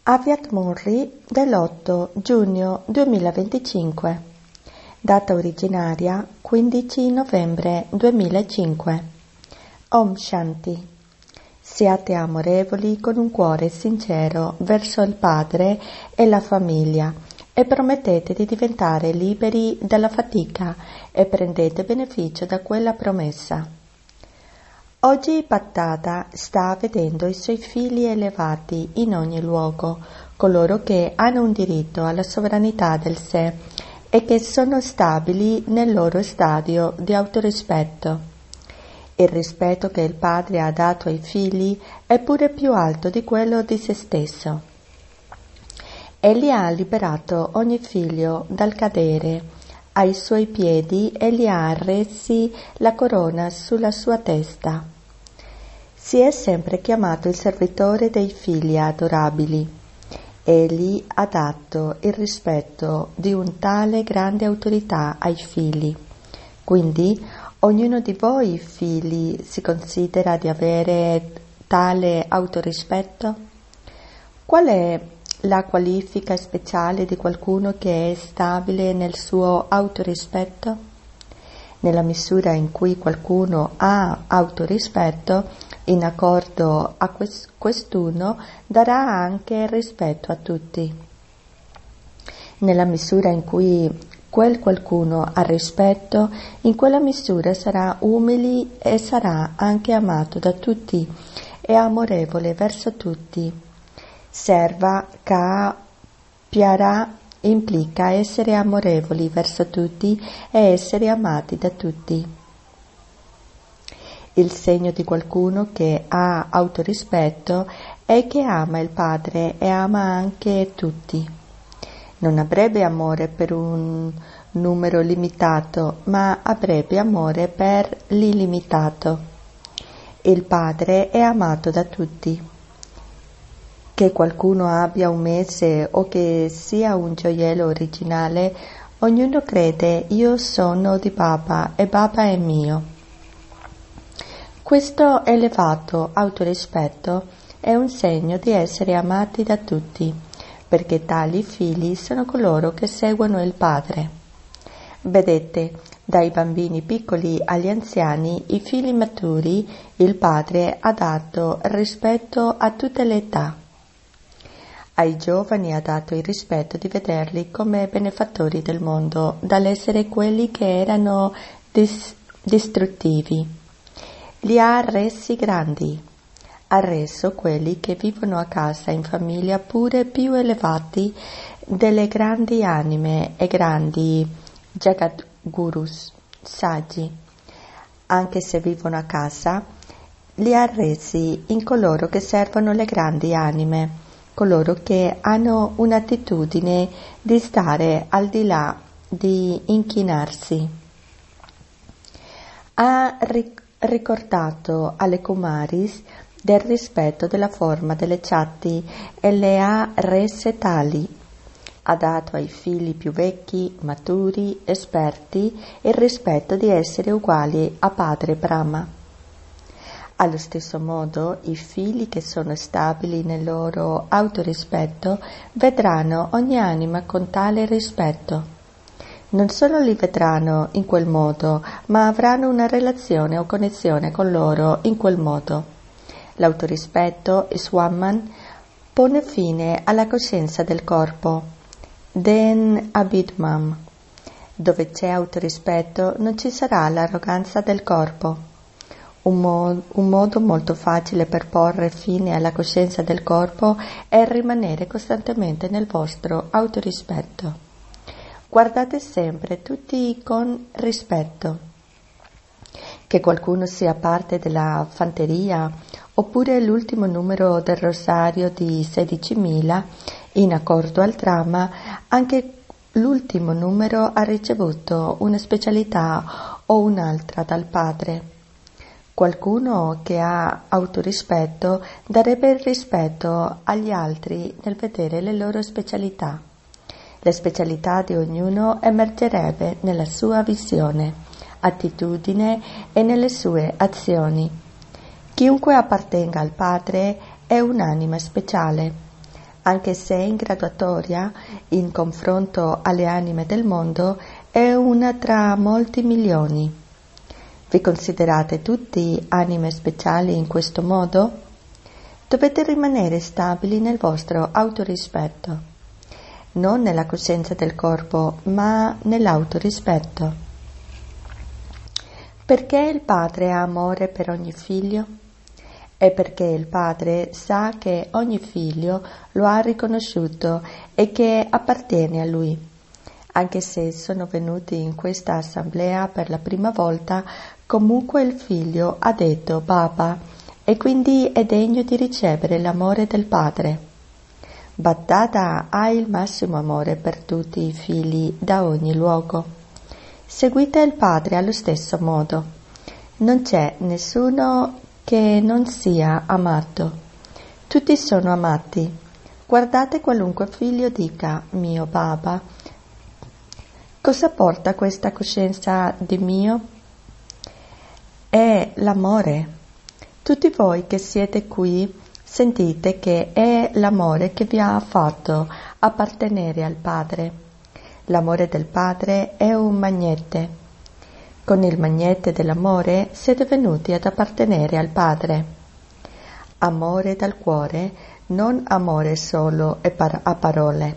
Aviat Murri dell'8 giugno 2025, data originaria 15 novembre 2005. Om Shanti. Siate amorevoli con un cuore sincero verso il Padre e la famiglia e promettete di diventare liberi dalla fatica e prendete beneficio da quella promessa. Oggi Bhattacharya sta vedendo i suoi figli elevati in ogni luogo, coloro che hanno un diritto alla sovranità del sé e che sono stabili nel loro stadio di autorispetto. Il rispetto che il padre ha dato ai figli è pure più alto di quello di se stesso. Egli ha liberato ogni figlio dal cadere ai suoi piedi e gli ha resi la corona sulla sua testa. Si è sempre chiamato il servitore dei figli adorabili. Egli ha dato il rispetto di un tale grande autorità ai figli. Quindi ognuno di voi figli si considera di avere tale autorispetto? Qual è la qualifica speciale di qualcuno che è stabile nel suo autorispetto? Nella misura in cui qualcuno ha autorispetto, in accordo a quest'uno darà anche rispetto a tutti. Nella misura in cui quel qualcuno ha rispetto, in quella misura sarà umile e sarà anche amato da tutti e amorevole verso tutti. Serva ka pyara implica essere amorevoli verso tutti e essere amati da tutti. Il segno di qualcuno che ha autorispetto è che ama il Padre e ama anche tutti. Non avrebbe amore per un numero limitato, ma avrebbe amore per l'illimitato. Il Padre è amato da tutti. Che qualcuno abbia un mese o che sia un gioiello originale, ognuno crede io sono di Baba e Baba è mio. Questo elevato autorispetto è un segno di essere amati da tutti, perché tali figli sono coloro che seguono il Padre. Vedete, dai bambini piccoli agli anziani, i figli maturi, il Padre ha dato rispetto a tutte le età. Ai giovani ha dato il rispetto di vederli come benefattori del mondo, dall'essere quelli che erano distruttivi. Li ha resi grandi. Ha reso quelli che vivono a casa in famiglia pure più elevati delle grandi anime e grandi Jagadgurus, saggi. Anche se vivono a casa, li ha resi in coloro che servono le grandi anime, coloro che hanno un'attitudine di stare al di là, di inchinarsi. Ha ricordato alle Kumaris del rispetto della forma delle chatti e le ha rese tali. Ha dato ai figli più vecchi, maturi, esperti il rispetto di essere uguali a Padre Brahma. Allo stesso modo, i figli che sono stabili nel loro autorispetto vedranno ogni anima con tale rispetto. Non solo li vedranno in quel modo, ma avranno una relazione o connessione con loro in quel modo. L'autorispetto, Swamman, pone fine alla coscienza del corpo, Den Abidmam. Dove c'è autorispetto non ci sarà l'arroganza del corpo. Un modo molto facile per porre fine alla coscienza del corpo è rimanere costantemente nel vostro autorispetto. Guardate sempre tutti con rispetto. Che qualcuno sia parte della fanteria oppure l'ultimo numero del rosario di 16.000, in accordo al dramma, anche l'ultimo numero ha ricevuto una specialità o un'altra dal Padre. Qualcuno che ha autorispetto darebbe il rispetto agli altri nel vedere le loro specialità. La specialità di ognuno emergerebbe nella sua visione, attitudine e nelle sue azioni. Chiunque appartenga al Padre è un'anima speciale. anche se in graduatoria, in confronto alle anime del mondo, è una tra molti milioni. Vi considerate tutti anime speciali in questo modo? Dovete rimanere stabili nel vostro autorispetto, non nella coscienza del corpo, ma nell'autorispetto. Perché il Padre ha amore per ogni figlio? È perché il Padre sa che ogni figlio lo ha riconosciuto e che appartiene a Lui. Anche se sono venuti in questa assemblea per la prima volta, comunque il figlio ha detto Baba e quindi è degno di ricevere l'amore del Padre. Baptata ha il massimo amore per tutti i figli da ogni luogo. Seguite il Padre allo stesso modo. Non c'è nessuno che non sia amato. Tutti sono amati. Guardate qualunque figlio dica mio Baba. Cosa porta questa coscienza di mio? È l'amore. Tutti voi che siete qui sentite che è l'amore che vi ha fatto appartenere al Padre. L'amore del Padre è un magnete. Con il magnete dell'amore siete venuti ad appartenere al Padre. Amore dal cuore, non amore solo a parole.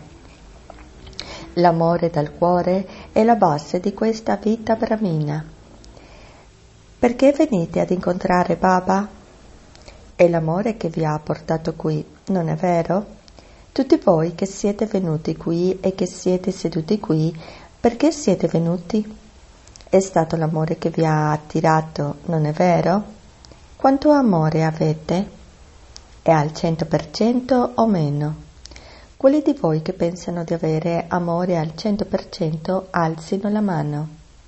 L'amore dal cuore è la base di questa vita brahmina. Perché venite ad incontrare Baba? È l'amore che vi ha portato qui, non è vero? Tutti voi che siete venuti qui e che siete seduti qui, perché siete venuti? È stato l'amore che vi ha attirato, non è vero? Quanto amore avete? È al 100% o meno? Quelli di voi che pensano di avere amore al 100% alzino la mano.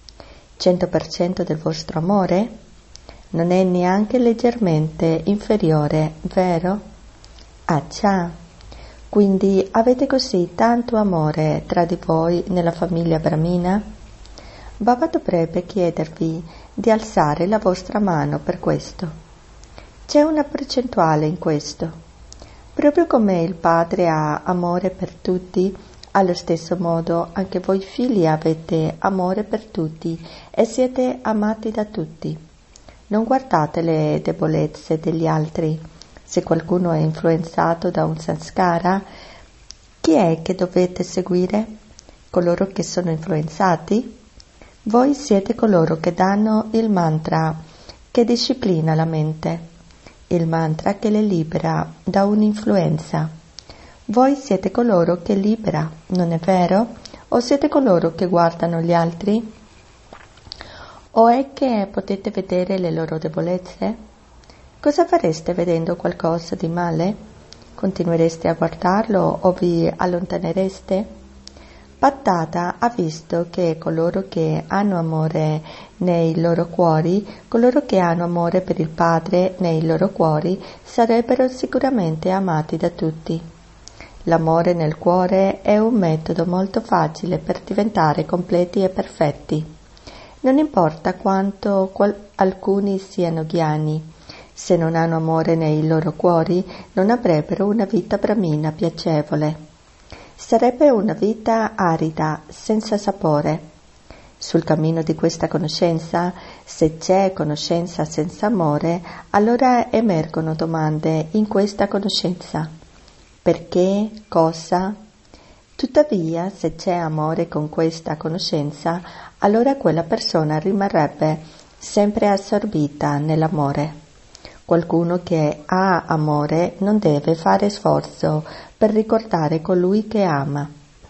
100% del vostro amore? Non è neanche leggermente inferiore, vero? Accia, quindi avete così tanto amore tra di voi nella famiglia brahmina? Baba dovrebbe chiedervi di alzare la vostra mano per questo. C'è una percentuale in questo. Proprio come il Padre ha amore per tutti, allo stesso modo anche voi figli avete amore per tutti e siete amati da tutti. Non guardate le debolezze degli altri. Se qualcuno è influenzato da un sanskara, chi è che dovete seguire? Coloro che sono influenzati? Voi siete coloro che danno il mantra che disciplina la mente, il mantra che le libera da un'influenza. Voi siete coloro che libera, non è vero? O siete coloro che guardano gli altri? O è che potete vedere le loro debolezze? Cosa fareste vedendo qualcosa di male? Continuereste a guardarlo o vi allontanereste? Bhattacharya ha visto che coloro che hanno amore nei loro cuori, coloro che hanno amore per il Padre nei loro cuori, sarebbero sicuramente amati da tutti. L'amore nel cuore è un metodo molto facile per diventare completi e perfetti. Non importa quanto alcuni siano ghiani, se non hanno amore nei loro cuori non avrebbero una vita brahmina piacevole. Sarebbe una vita arida, senza sapore. Sul cammino di questa conoscenza, se c'è conoscenza senza amore, allora emergono domande in questa conoscenza. Perché? Cosa? Tuttavia, se c'è amore con questa conoscenza, allora quella persona rimarrebbe sempre assorbita nell'amore. Qualcuno che ha amore non deve fare sforzo per ricordare colui che ama.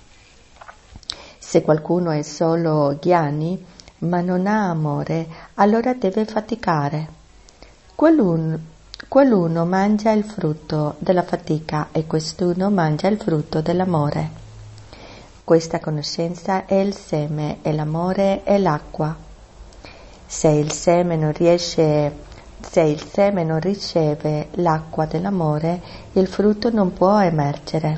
Se qualcuno è solo jnani, ma non ha amore, allora deve faticare. Quell'uno mangia il frutto della fatica e quest'uno mangia il frutto dell'amore. Questa conoscenza è il seme e l'amore è l'acqua. Se il seme non riceve l'acqua dell'amore, il frutto non può emergere.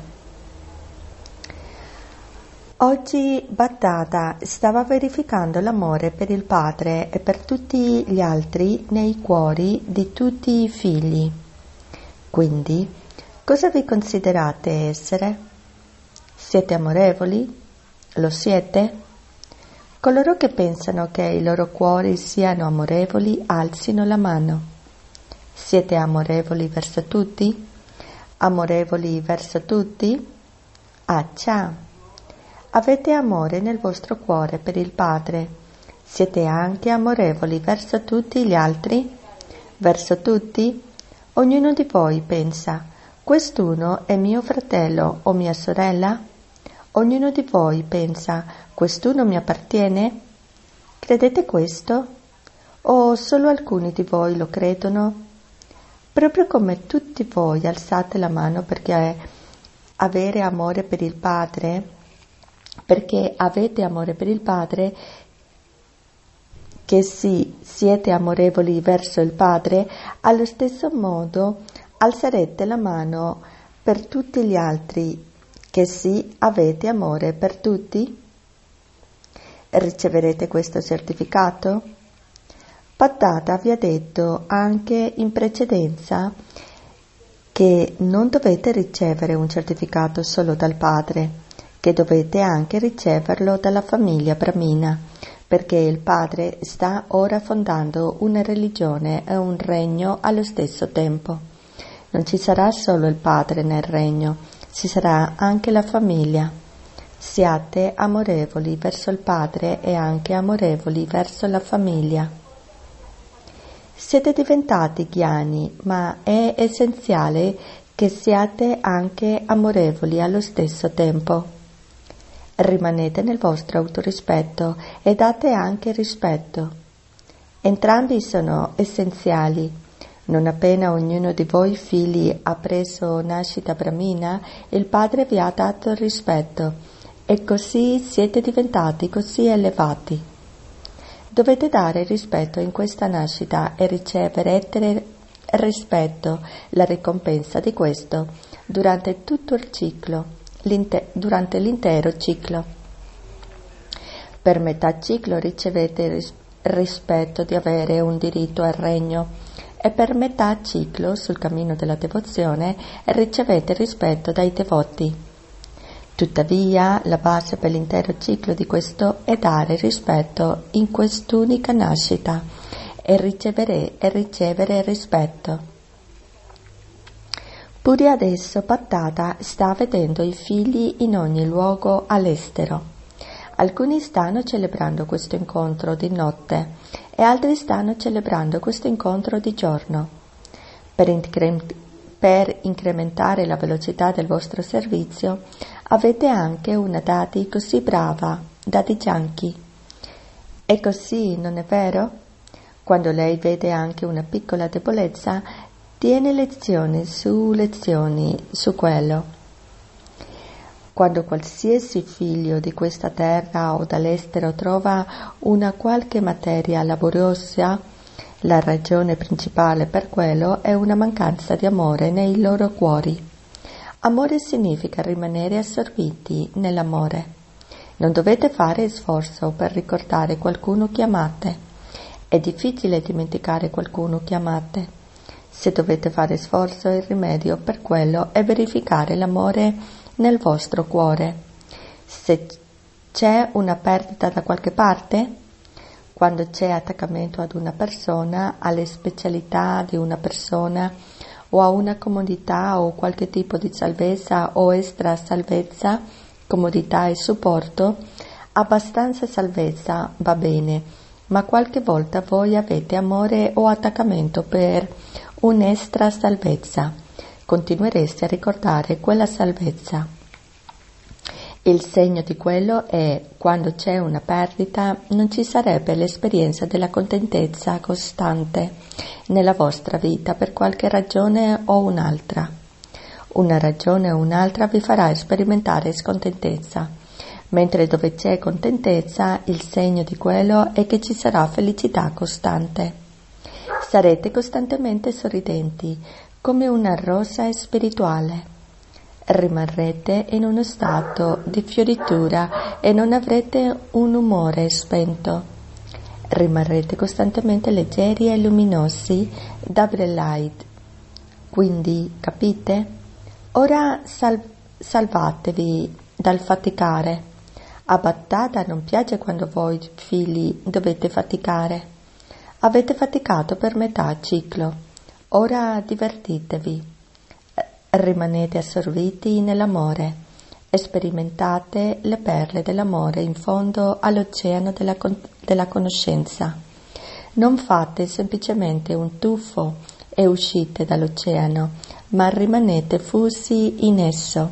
Oggi Bhattacharya stava verificando l'amore per il padre e per tutti gli altri nei cuori di tutti i figli. Quindi, Cosa vi considerate essere? Siete amorevoli? Lo siete? Coloro che pensano che i loro cuori siano amorevoli, alzino la mano. Siete amorevoli verso tutti? Amorevoli verso tutti? Accia! Avete amore nel vostro cuore per il Padre. Siete anche amorevoli verso tutti gli altri? Verso tutti? Ognuno di voi pensa: quest'uno è mio fratello o mia sorella? Ognuno di voi pensa: quest'uno mi appartiene? Credete questo? O solo alcuni di voi lo credono? Proprio come tutti voi alzate la mano perché avere amore per il Padre, perché avete amore per il Padre, che sì, siete amorevoli verso il Padre, allo stesso modo alzerete la mano per tutti gli altri, che sì, avete amore per tutti? Riceverete questo certificato? Paddata vi ha detto anche in precedenza che non dovete ricevere un certificato solo dal Padre, che dovete anche riceverlo dalla famiglia Brahmina, perché il Padre sta ora fondando una religione e un regno allo stesso tempo. Non ci sarà solo il Padre nel regno, ci sarà anche la famiglia. Siate amorevoli verso il Padre e anche amorevoli verso la famiglia. Siete diventati ghiani, ma è essenziale che siate anche amorevoli allo stesso tempo. Rimanete nel vostro autorispetto e date anche rispetto. Entrambi sono essenziali. Non appena ognuno di voi figli ha preso nascita brahmina, il Padre vi ha dato rispetto e così siete diventati così elevati. Dovete dare rispetto in questa nascita e riceverete rispetto, la ricompensa di questo, durante tutto il ciclo, durante l'intero ciclo. Per metà ciclo ricevete rispetto di avere un diritto al regno e per metà ciclo, sul cammino della devozione, ricevete rispetto dai devoti. Tuttavia, la base per l'intero ciclo di questo è dare rispetto in quest'unica nascita e ricevere rispetto. Pure adesso Paddata sta vedendo i figli in ogni luogo all'estero. Alcuni stanno celebrando questo incontro di notte e altri stanno celebrando questo incontro di giorno. Per incrementare la velocità del vostro servizio, avete anche una Dadi così brava, Dadi Janki. È così, non è vero? Quando lei vede anche una piccola debolezza, tiene lezioni su quello. Quando qualsiasi figlio di questa terra o dall'estero trova una qualche materia laboriosa, la ragione principale per quello è una mancanza di amore nei loro cuori. Amore significa rimanere assorbiti nell'amore. Non dovete fare sforzo per ricordare qualcuno che amate. È difficile dimenticare qualcuno che amate. Se dovete fare sforzo, il rimedio per quello è verificare l'amore nel vostro cuore. Se c'è una perdita da qualche parte, quando c'è attaccamento ad una persona, alle specialità di una persona o a una comodità o qualche tipo di salvezza o extra salvezza, comodità e supporto, abbastanza salvezza va bene, ma qualche volta voi avete amore o attaccamento per un'extra salvezza, continuereste a ricordare quella salvezza. Il segno di quello è, quando c'è una perdita, non ci sarebbe l'esperienza della contentezza costante nella vostra vita per qualche ragione o un'altra. Una ragione o un'altra vi farà sperimentare scontentezza, mentre dove c'è contentezza, il segno di quello è che ci sarà felicità costante. Sarete costantemente sorridenti, come una rosa spirituale. Rimarrete in uno stato di fioritura e non avrete un umore spento. Rimarrete costantemente leggeri e luminosi da light. Quindi, capite? Ora salvatevi dal faticare. A Battata non piace quando voi figli dovete faticare. Avete faticato per metà ciclo. Ora divertitevi. Rimanete assorbiti nell'amore. Sperimentate le perle dell'amore in fondo all'oceano della conoscenza. Non fate semplicemente un tuffo e uscite dall'oceano, ma rimanete fusi in esso.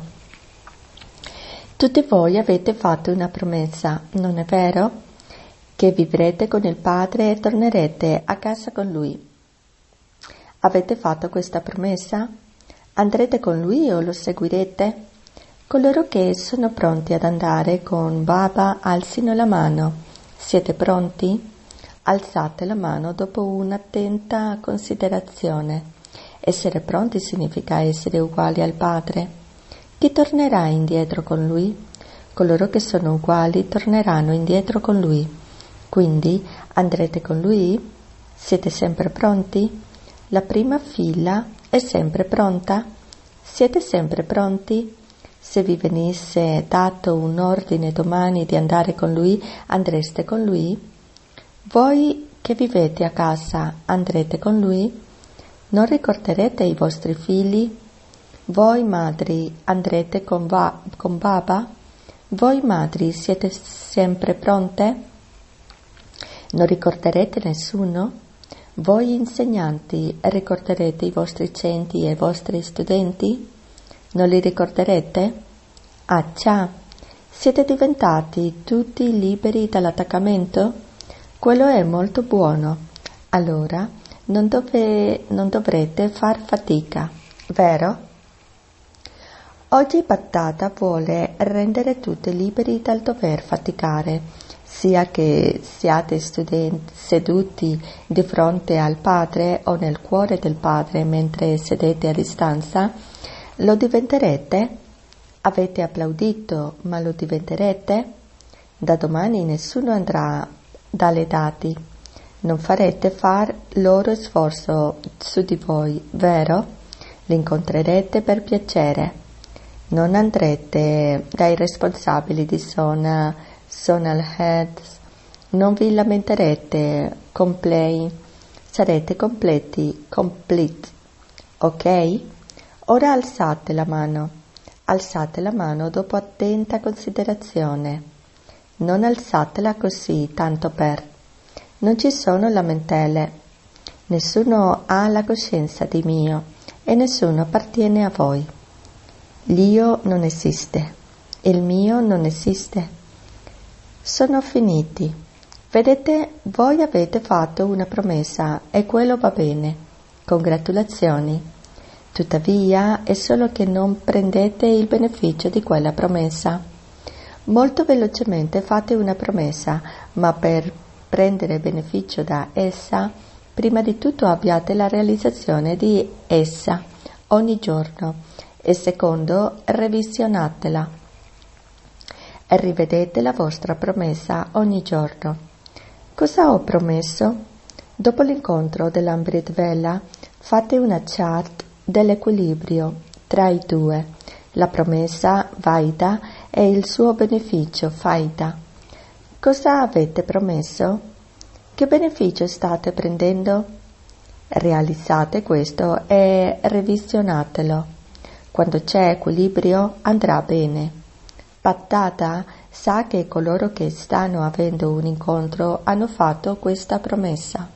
Tutti voi avete fatto una promessa, non è vero? Che vivrete con il Padre e tornerete a casa con Lui. Avete fatto questa promessa? Andrete con Lui o lo seguirete? Coloro che sono pronti ad andare con Baba alzino la mano. Siete pronti? Alzate la mano dopo un'attenta considerazione. Essere pronti significa essere uguali al Padre. Chi tornerà indietro con Lui? Coloro che sono uguali torneranno indietro con Lui. Quindi andrete con Lui? Siete sempre pronti? La prima fila è sempre pronta? Siete sempre pronti? Se vi venisse dato un ordine domani di andare con Lui, andreste con Lui? Voi che vivete a casa, andrete con Lui? Non ricorderete i vostri figli? Voi madri, andrete con Baba? Voi madri siete sempre pronte? Non ricorderete nessuno? Voi insegnanti, ricorderete i vostri centri e i vostri studenti? Non li ricorderete? Ah già, siete diventati tutti liberi dall'attaccamento? Quello è molto buono. Allora non dovrete far fatica, vero? Oggi Battata vuole rendere tutti liberi dal dover faticare, sia che siate seduti di fronte al Padre o nel cuore del Padre mentre sedete a distanza. Lo diventerete? Avete applaudito, ma lo diventerete? Da domani nessuno andrà dalle dati. Non farete far loro sforzo su di voi, vero? Li incontrerete per piacere. Non andrete dai responsabili di Zonal Heads. Non vi lamenterete, sarete complete, ok? Ora alzate la mano dopo attenta considerazione. Non alzatela così, tanto per. Non ci sono lamentele. Nessuno ha la coscienza di mio e nessuno appartiene a voi. L'io non esiste, il mio non esiste. Sono finiti. Vedete, voi avete fatto una promessa e quello va bene. Congratulazioni. Tuttavia è solo che non prendete il beneficio di quella promessa. Molto velocemente fate una promessa, ma per prendere beneficio da essa, prima di tutto abbiate la realizzazione di essa ogni giorno e secondo, revisionatela e rivedete la vostra promessa ogni giorno. Cosa ho promesso? Dopo l'incontro dell'Amrit Vela, fate una chart dell'equilibrio tra i due, la promessa Vaida e il suo beneficio Faida. Cosa avete promesso? Che beneficio state prendendo? Realizzate questo e revisionatelo. Quando c'è equilibrio andrà bene. Battata sa che coloro che stanno avendo un incontro hanno fatto questa promessa.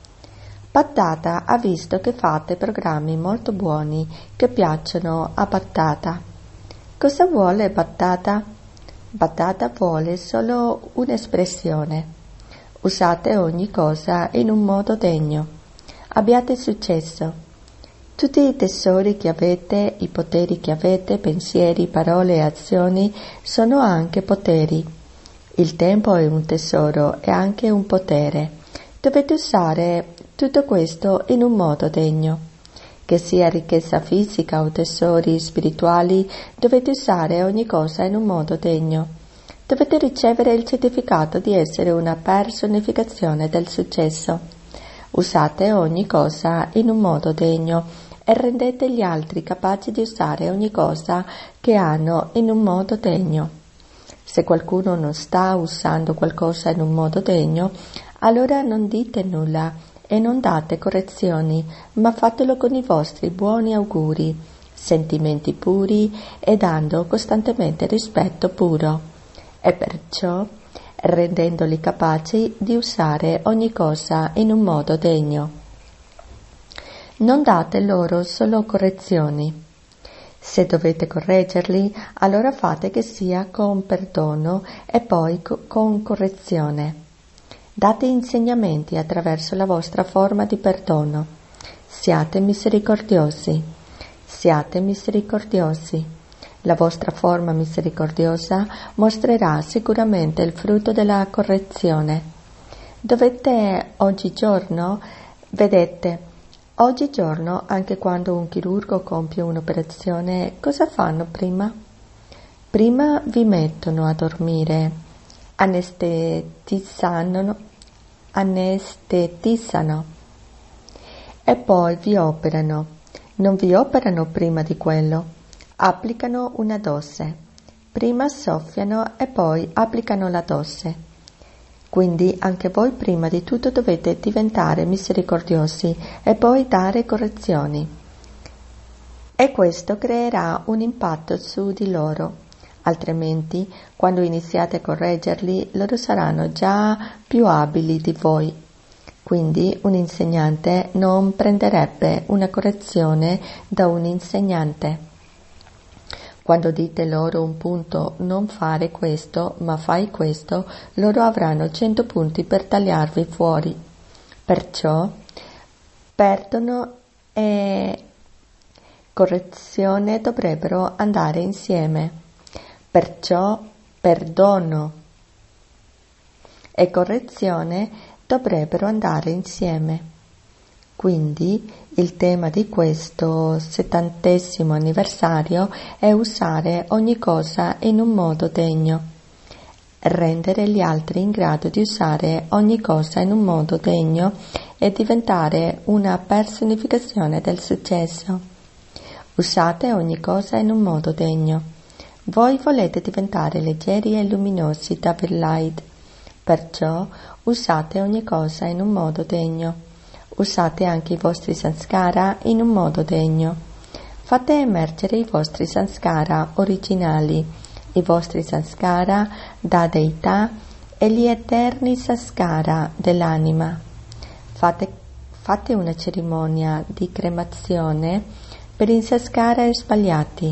Battata ha visto che fate programmi molto buoni che piacciono a Battata. Cosa vuole Battata? Battata vuole solo un'espressione. Usate ogni cosa in un modo degno. Abbiate successo. Tutti i tesori che avete, i poteri che avete, pensieri, parole e azioni sono anche poteri. Il tempo è un tesoro e anche un potere. Dovete usare tutto questo in un modo degno. Che sia ricchezza fisica o tesori spirituali, dovete usare ogni cosa in un modo degno. Dovete ricevere il certificato di essere una personificazione del successo. Usate ogni cosa in un modo degno e rendete gli altri capaci di usare ogni cosa che hanno in un modo degno. Se qualcuno non sta usando qualcosa in un modo degno, allora non dite nulla e non date correzioni, ma fatelo con i vostri buoni auguri, sentimenti puri e dando costantemente rispetto puro. E perciò rendendoli capaci di usare ogni cosa in un modo degno. Non date loro solo correzioni. Se dovete correggerli, allora fate che sia con perdono e poi con correzione. Date insegnamenti attraverso la vostra forma di perdono. Siate misericordiosi. Siate misericordiosi. La vostra forma misericordiosa mostrerà sicuramente il frutto della correzione. Oggigiorno, anche quando un chirurgo compie un'operazione, cosa fanno prima? Prima vi mettono a dormire, anestetizzano e poi vi operano. Non vi operano prima di quello. Applicano una dose. Prima soffiano e poi applicano la dose. Quindi anche voi prima di tutto dovete diventare misericordiosi e poi dare correzioni. E questo creerà un impatto su di loro. Altrimenti, quando iniziate a correggerli, loro saranno già più abili di voi. Quindi un insegnante non prenderebbe una correzione da un insegnante. Quando dite loro un punto non fare questo, ma fai questo, loro avranno 100 punti per tagliarvi fuori. Perciò, perdono e correzione dovrebbero andare insieme. Perciò, perdono e correzione dovrebbero andare insieme. Quindi il tema di questo 70° anniversario è usare ogni cosa in un modo degno, rendere gli altri in grado di usare ogni cosa in un modo degno e diventare una personificazione del successo. Usate ogni cosa in un modo degno. Voi volete diventare leggeri e luminosi da Light, perciò usate ogni cosa in un modo degno. Usate anche i vostri sanskara in un modo degno. Fate emergere i vostri sanskara originali, i vostri sanskara da deità e gli eterni sanskara dell'anima. Fate una cerimonia di cremazione per i sanskara sbagliati.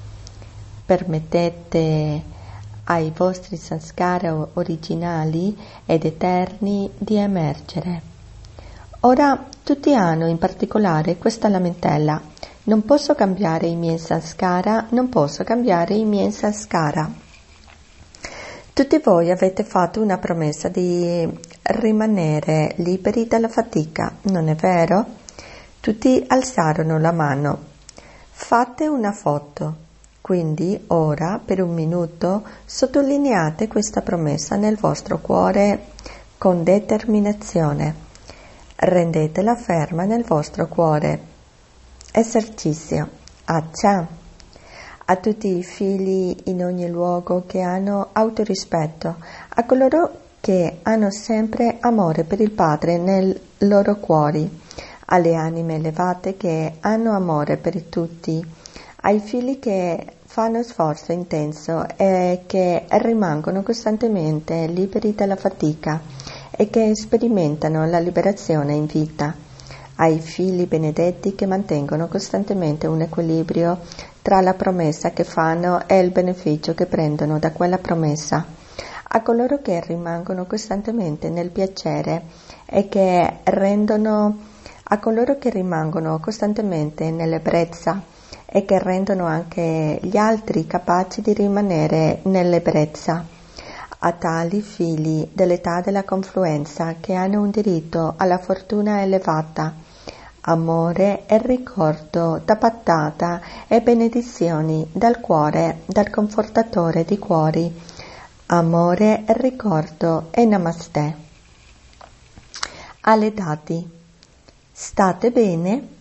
Permettete ai vostri sanskara originali ed eterni di emergere. Ora tutti hanno in particolare questa lamentela: non posso cambiare i miei sanskara, non posso cambiare i miei sanskara. Tutti voi avete fatto una promessa di rimanere liberi dalla fatica, non è vero? Tutti alzarono la mano. Fate una foto. Quindi ora, per un minuto, sottolineate questa promessa nel vostro cuore con determinazione. Rendetela ferma nel vostro cuore. Esercizio. Accia. A tutti i figli in ogni luogo che hanno autorispetto, a coloro che hanno sempre amore per il Padre nei loro cuori, alle anime elevate che hanno amore per tutti, ai figli che fanno sforzo intenso e che rimangono costantemente liberi dalla fatica e che sperimentano la liberazione in vita, ai figli benedetti che mantengono costantemente un equilibrio tra la promessa che fanno e il beneficio che prendono da quella promessa, a coloro che rimangono costantemente nel piacere e che a coloro che rimangono costantemente nell'ebbrezza e che rendono anche gli altri capaci di rimanere nell'ebbrezza, a tali figli dell'età della confluenza che hanno un diritto alla fortuna elevata, amore e ricordo da patata e benedizioni dal cuore, dal confortatore di cuori, amore e ricordo e namaste. Alle dati. State bene?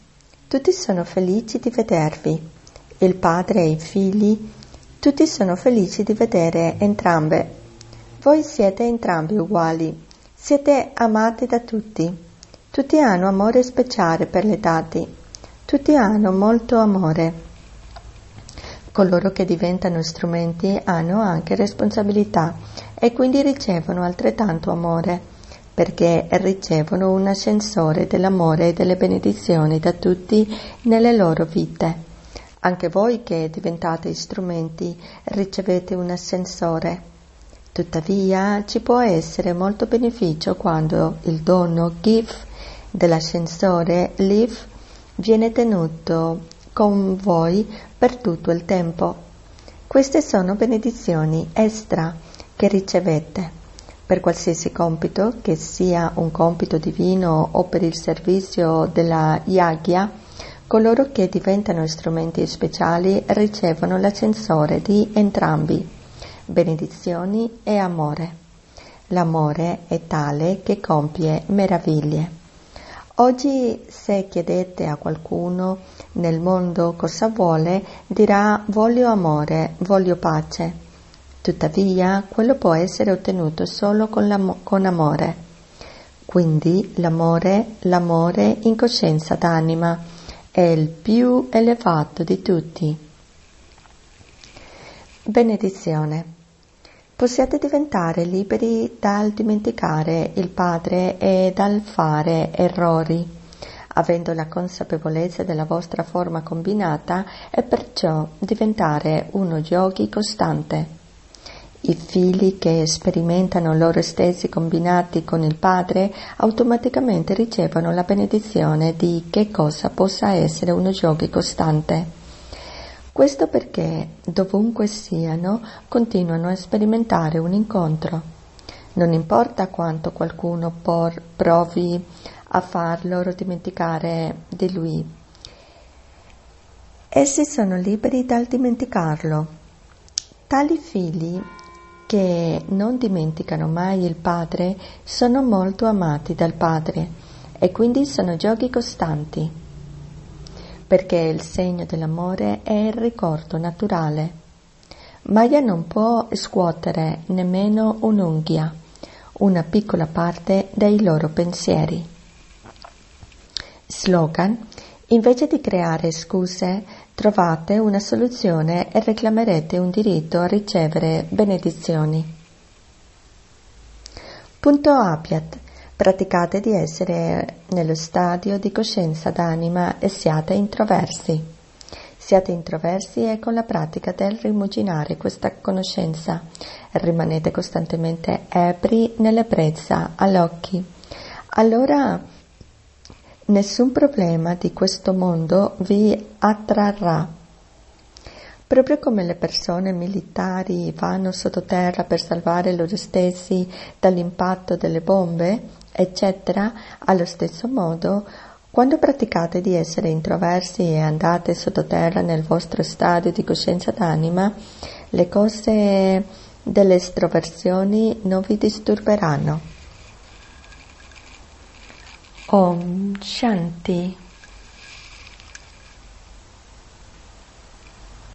tutti sono felici di vedervi. Il padre e i figli, tutti sono felici di vedere entrambe. Voi siete entrambi uguali, siete amati da tutti. Tutti hanno amore speciale per le dati, tutti hanno molto amore. Coloro che diventano strumenti hanno anche responsabilità e quindi ricevono altrettanto amore, perché ricevono un ascensore dell'amore e delle benedizioni da tutti nelle loro vite. Anche voi che diventate strumenti ricevete un ascensore. Tuttavia ci può essere molto beneficio quando il dono GIF dell'ascensore LIV viene tenuto con voi per tutto il tempo. Queste sono benedizioni extra che ricevete per qualsiasi compito, che sia un compito divino o per il servizio della yagya. Coloro che diventano strumenti speciali ricevono l'ascensore di entrambi, benedizioni e amore. L'amore è tale che compie meraviglie. Oggi se chiedete a qualcuno nel mondo cosa vuole, dirà voglio amore, voglio pace. Tuttavia, quello può essere ottenuto solo con amore. Quindi l'amore in coscienza d'anima è il più elevato di tutti. Benedizione. Possiate diventare liberi dal dimenticare il Padre e dal fare errori, avendo la consapevolezza della vostra forma combinata e perciò diventare uno yogi costante. I figli che sperimentano loro stessi combinati con il Padre automaticamente ricevono la benedizione di che cosa possa essere uno yogi costante. Questo perché, dovunque siano, continuano a sperimentare un incontro. Non importa quanto qualcuno provi a far loro dimenticare di lui. Essi sono liberi dal dimenticarlo. Tali figli che non dimenticano mai il Padre sono molto amati dal Padre e quindi sono yogi costanti. Perché il segno dell'amore è il ricordo naturale. Maya non può scuotere nemmeno un'unghia, una piccola parte dei loro pensieri. Slogan: invece di creare scuse, trovate una soluzione e reclamerete un diritto a ricevere benedizioni. Punto Abhyat. Praticate di essere nello stadio di coscienza d'anima e siate introversi. Siate introversi e con la pratica del rimuginare questa conoscenza rimanete costantemente ebri nell'ebbrezza agli occhi. Allora nessun problema di questo mondo vi attrarrà. Proprio come le persone militari vanno sottoterra per salvare loro stessi dall'impatto delle bombe, eccetera, allo stesso modo, quando praticate di essere introversi e andate sottoterra nel vostro stadio di coscienza d'anima, le cose delle estroversioni non vi disturberanno. Om Shanti.